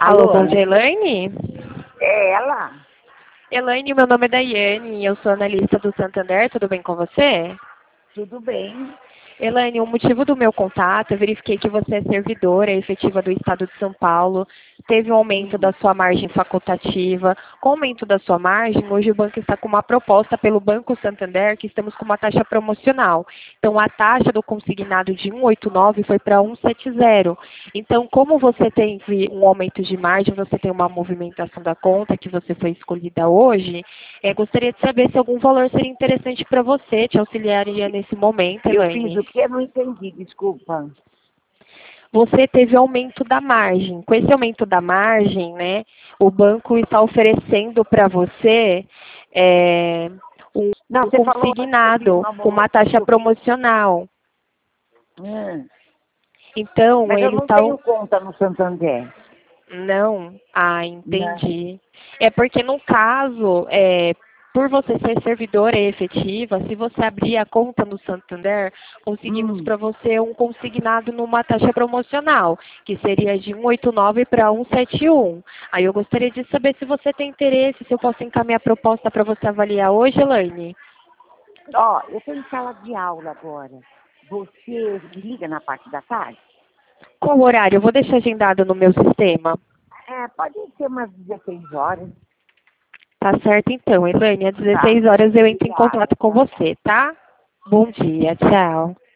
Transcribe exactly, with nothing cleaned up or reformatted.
Alô, Alô? bom dia, Elaine? É ela? Elaine, meu nome é Daiane, eu sou analista do Santander, tudo bem com você? Tudo bem? Elaine, o motivo do meu contato, eu verifiquei que você é servidora efetiva do Estado de São Paulo, teve um aumento da Sim. sua margem facultativa. Com o aumento da sua margem, hoje o banco está com uma proposta pelo Banco Santander, que estamos com uma taxa promocional. Então, a taxa do consignado de cento e oitenta e nove foi para cento e setenta. Então, como você teve um aumento de margem, você tem uma movimentação da conta que você foi escolhida hoje, eh, gostaria de saber se algum valor seria interessante para você, te auxiliaria nesse momento, Eu fiz Elaine. o que? Eu não entendi, desculpa. Você teve aumento da margem. Com esse aumento da margem, né, o banco está oferecendo para você é, um, Não, um você falou antes que eu fiz consignado uma... com uma mo- taxa que eu fiz... promocional. Hum, Então, mas eu eles não estão... tenho conta no Santander. Não? Ah, Não. entendi. É porque no caso, é, por você ser servidora efetiva, se você abrir a conta no Santander, conseguimos Hum. para você um consignado numa taxa promocional, que seria de cento e oitenta e nove para cento e setenta e um. Aí eu gostaria de saber se você tem interesse, se eu posso encaminhar a proposta para você avaliar hoje, Elaine. Ó, eu tenho sala de aula agora. Você me liga na parte da tarde? Qual horário? Eu vou deixar agendado no meu sistema. É, pode ser umas dezesseis horas. Tá certo então, Elaine. Às Tá. dezesseis horas eu entro em Obrigada, contato com tá? você, tá? Bom dia, tchau.